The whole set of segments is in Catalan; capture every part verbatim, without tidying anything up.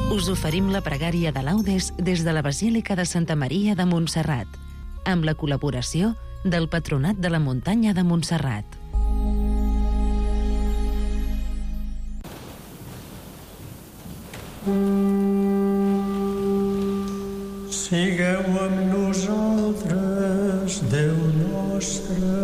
Us oferim la pregària de laudes des de la Basílica de Santa Maria de Montserrat, amb la col·laboració del Patronat de la Muntanya de Montserrat. Sigueu amb nosaltres, Déu nostre.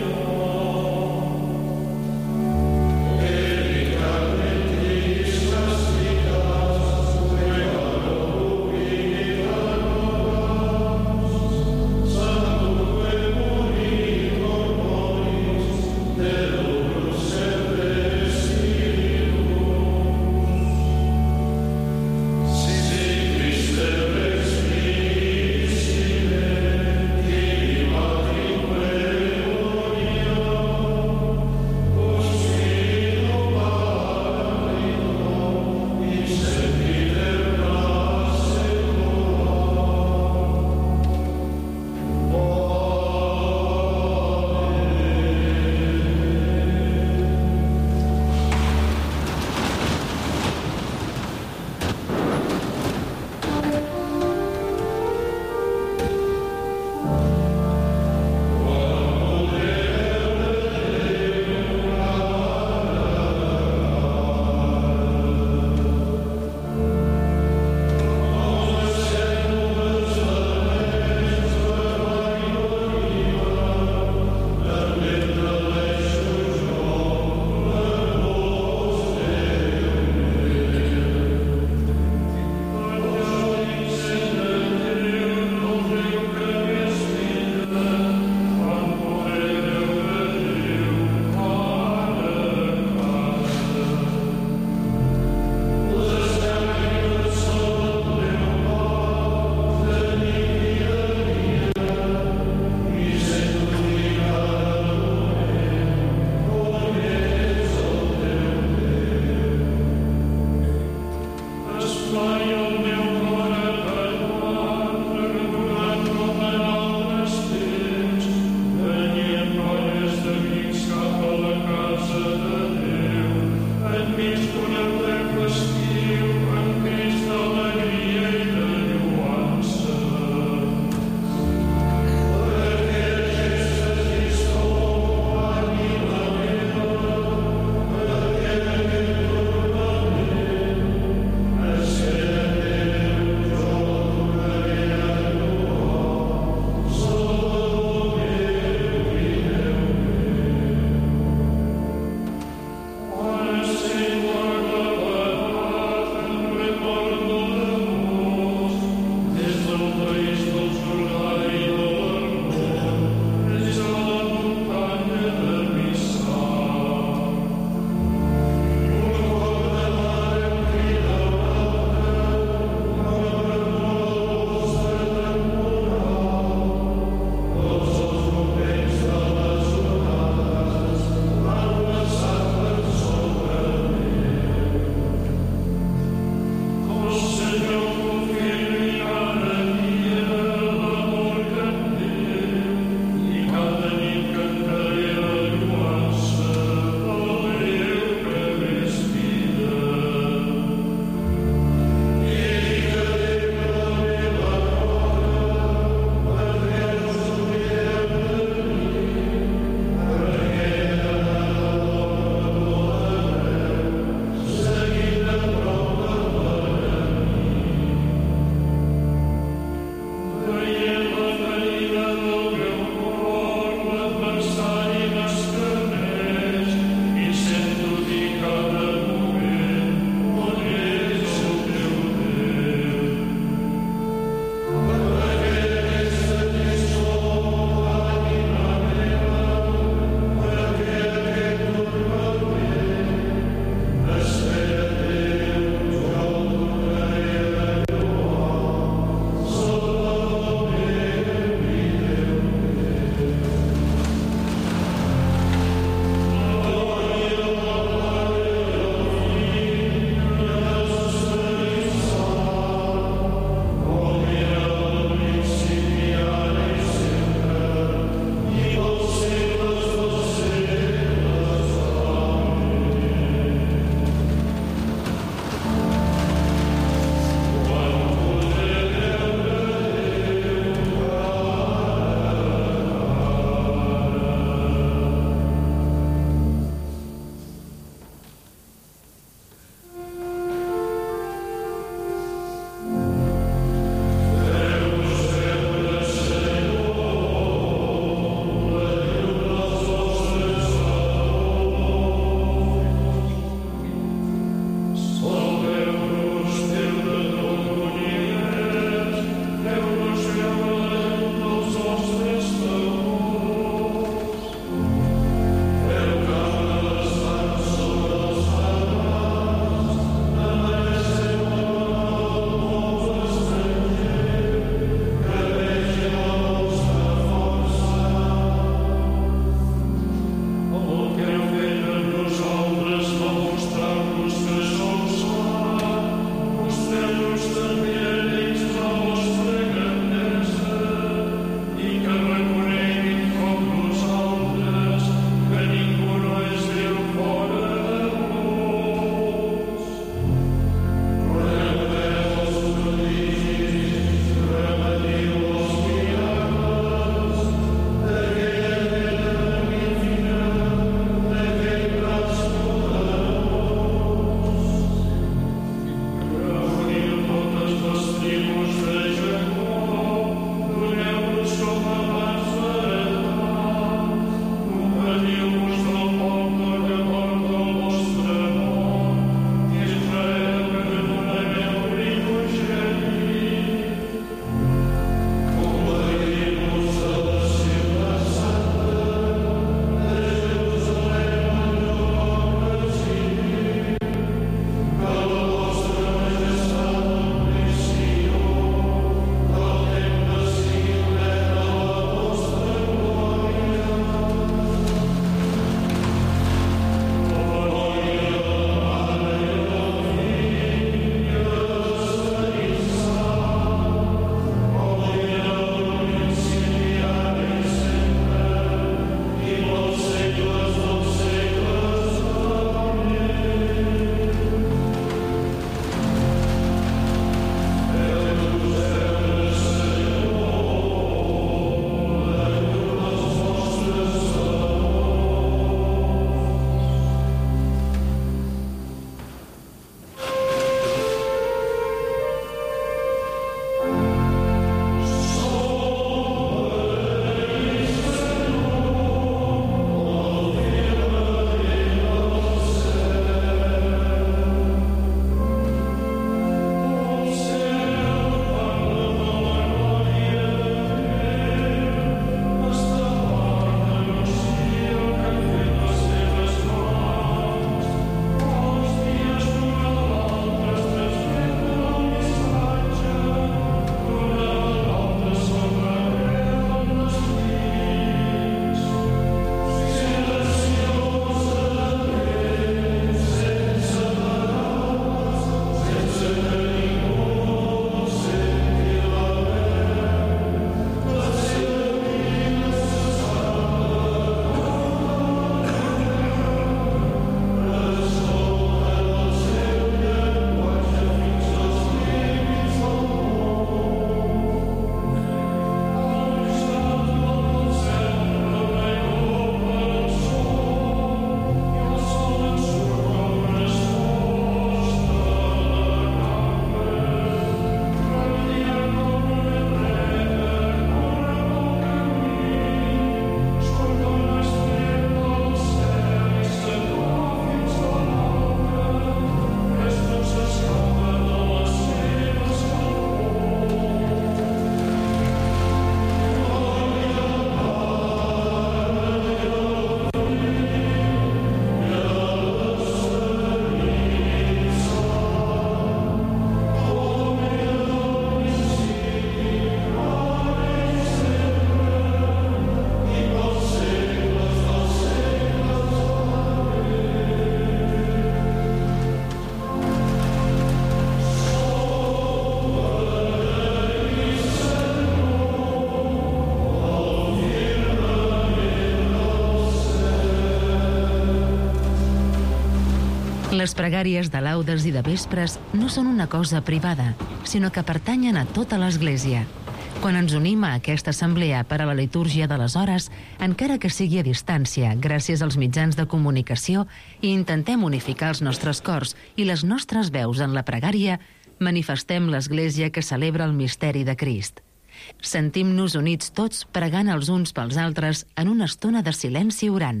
Les pregàries de laudes i de vespres no són una cosa privada, sinó que pertanyen a tota l'Església. Quan ens unim a aquesta assemblea per a la litúrgia de les hores, encara que sigui a distància, gràcies als mitjans de comunicació, i intentem unificar els nostres cors i les nostres veus en la pregària, manifestem l'Església que celebra el misteri de Crist. Sentim-nos units tots pregant els uns pels altres en una estona de silenci orant.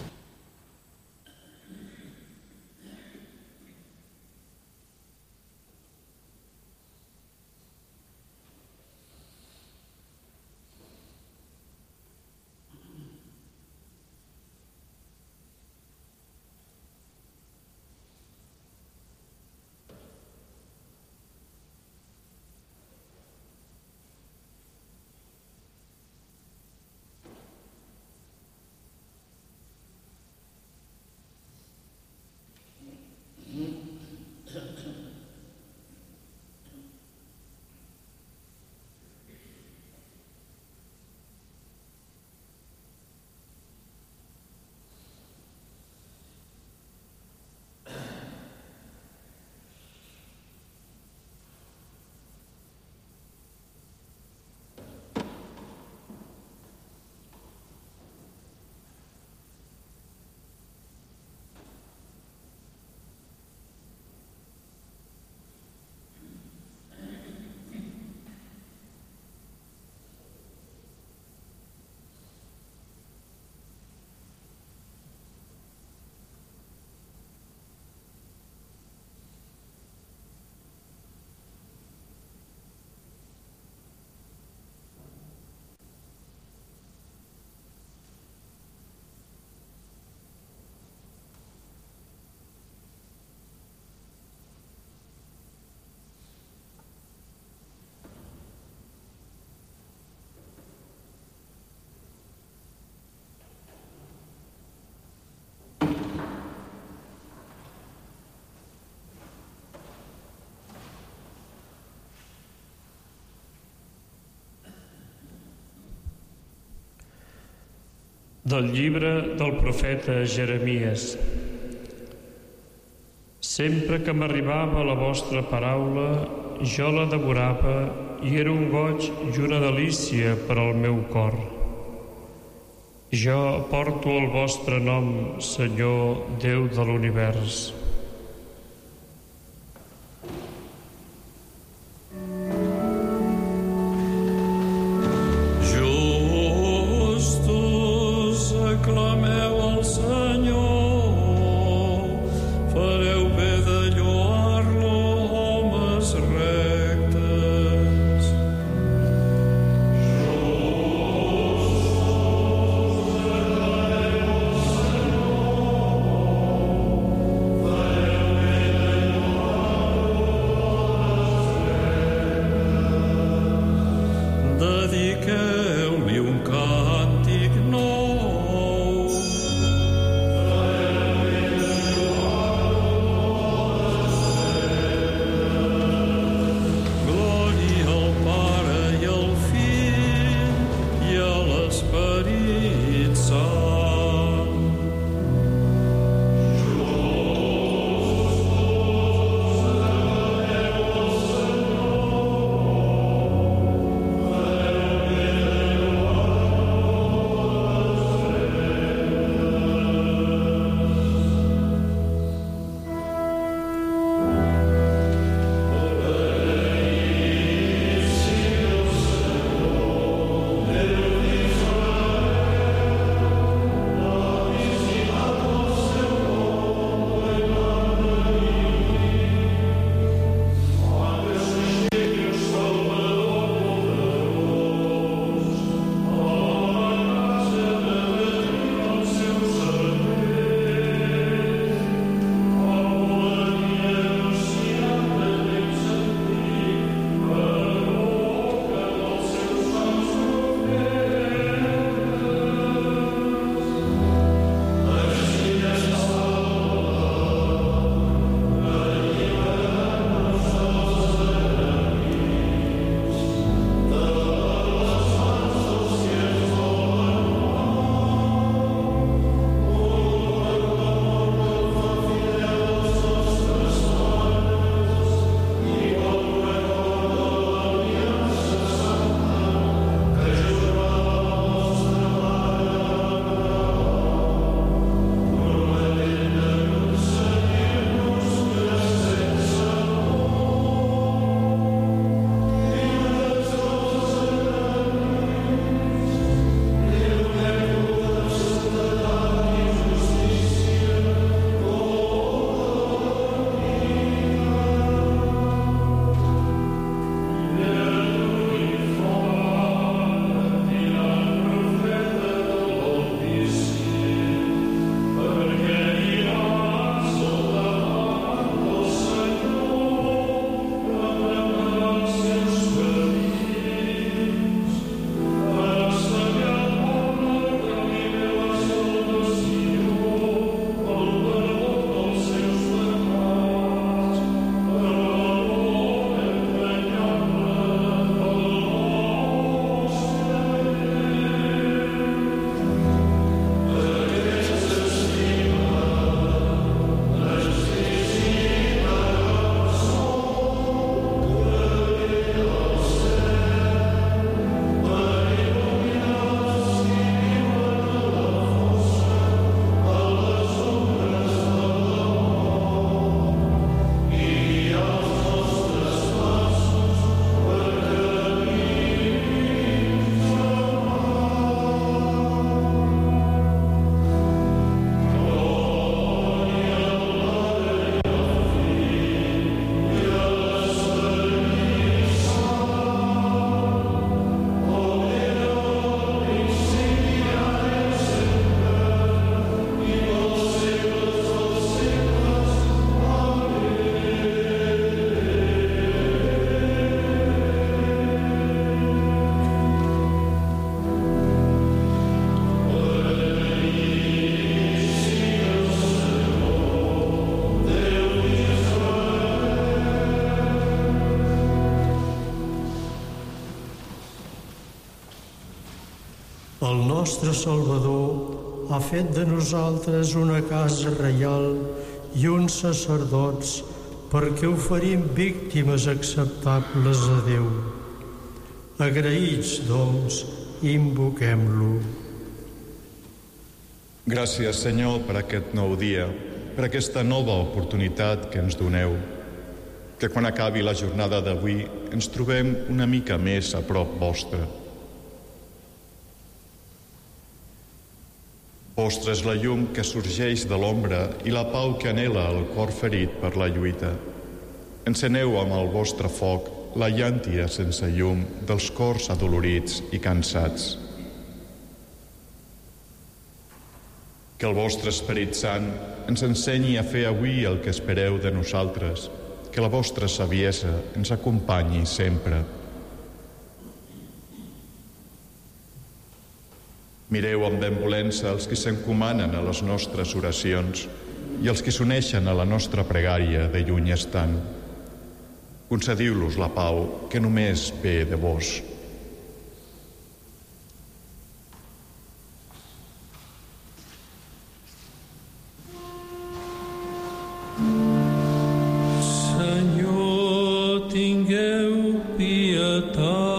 Del llibre del profeta Jeremies. Sempre que m'arribava la vostra paraula, jo la devorava i era un goig i una delícia per al meu cor. Jo porto el vostre nom, Senyor, Déu de l'univers. El nostre Salvador ha fet de nosaltres una casa reial i uns sacerdots perquè oferim víctimes acceptables a Déu. Agraïts, doncs, invoquem-lo. Gràcies, Senyor, per aquest nou dia, per aquesta nova oportunitat que ens doneu. Que quan acabi la jornada d'avui ens trobem una mica més a prop vostre. Vostra és la llum que sorgeix de l'ombra i la pau que anhela el cor ferit per la lluita. Enceneu amb el vostre foc la llàntia sense llum dels cors adolorits i cansats. Que el vostre Esperit Sant ens ensenyi a fer avui el que espereu de nosaltres, que la vostra saviesa ens acompanyi sempre. Mireu amb benvolença els que s'encomanen a les nostres oracions i els que s'uneixen a la nostra pregària de lluny estant. Concediu-los la pau que només ve de vos. Senyor, tingueu pietat.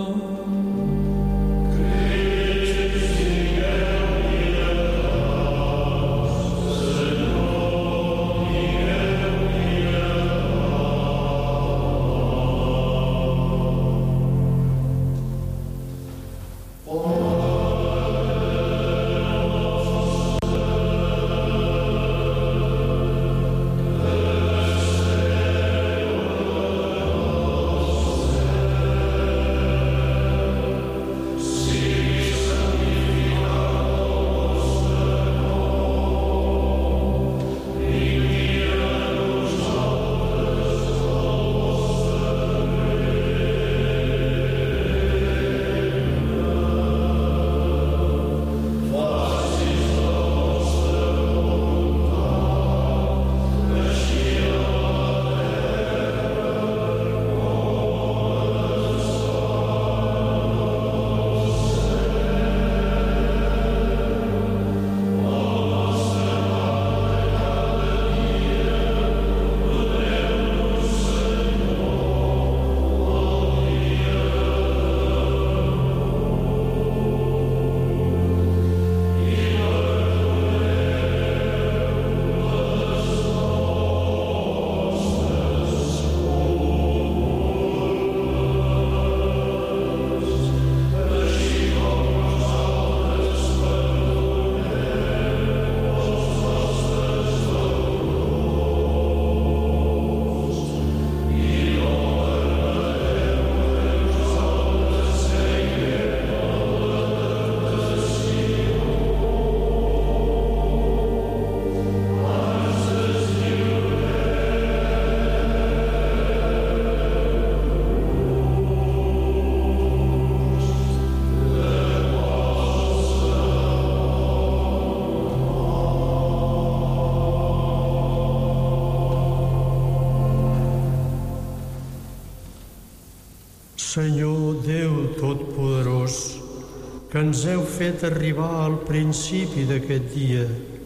Senyor Déu Totpoderós, que ens heu fet arribar al principi d'aquest dia,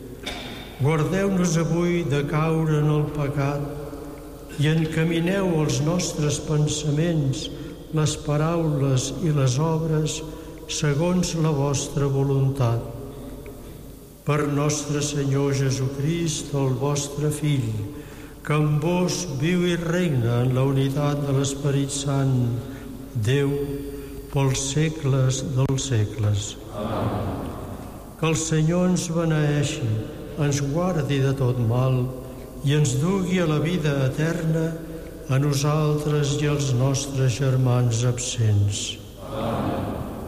guardeu-nos avui de caure en el pecat i encamineu els nostres pensaments, les paraules i les obres segons la vostra voluntat. Per nostre Senyor Jesucrist, el vostre Fill, que amb vos viu i regna en la unitat de l'Esperit Sant, Déu, pels segles dels segles. Amén. Que el Senyor ens beneeixi, ens guardi de tot mal i ens dugui a la vida eterna a nosaltres i als nostres germans absents. Amén.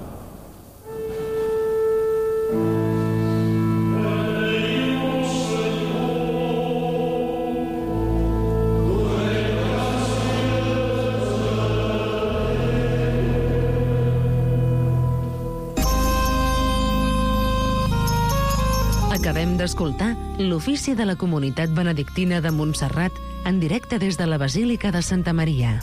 Acabem d'escoltar l'ofici de la Comunitat Benedictina de Montserrat en directe des de la Basílica de Santa Maria.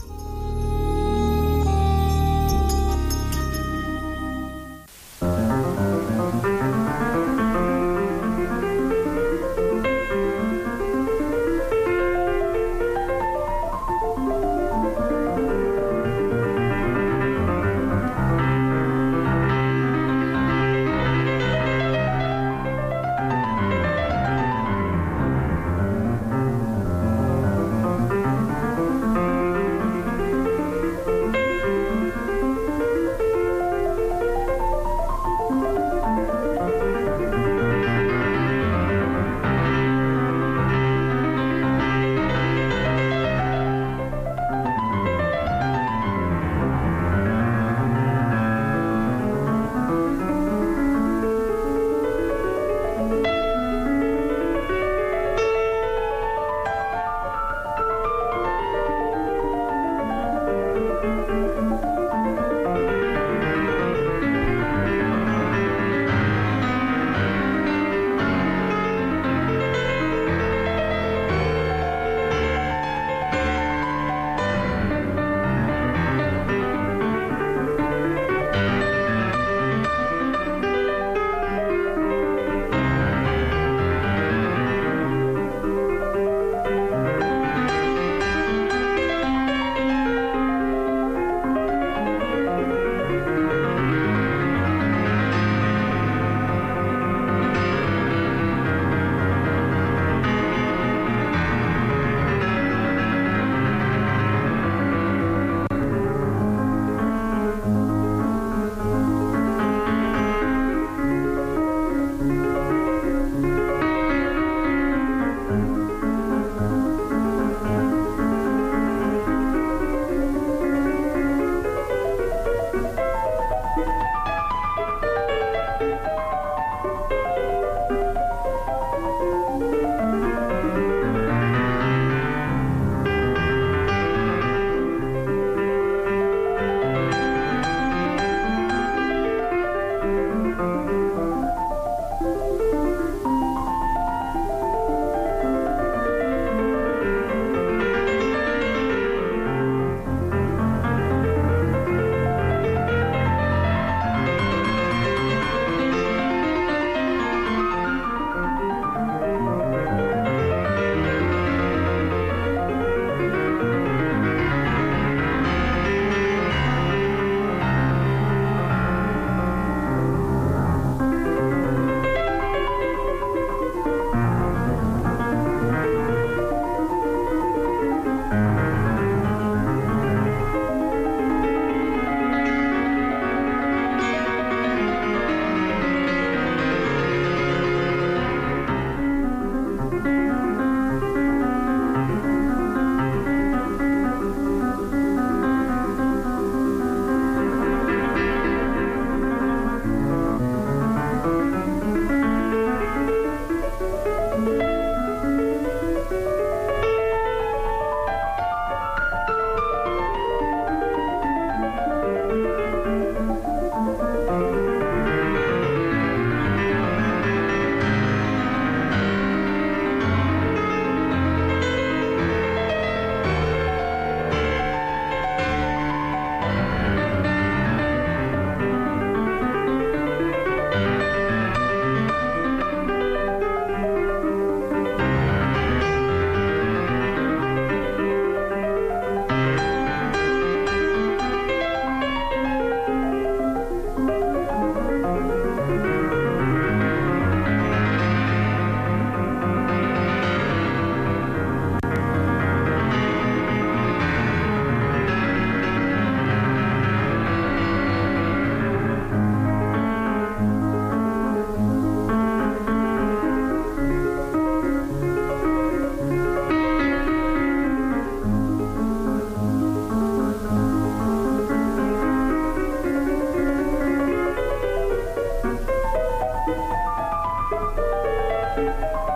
Thank you.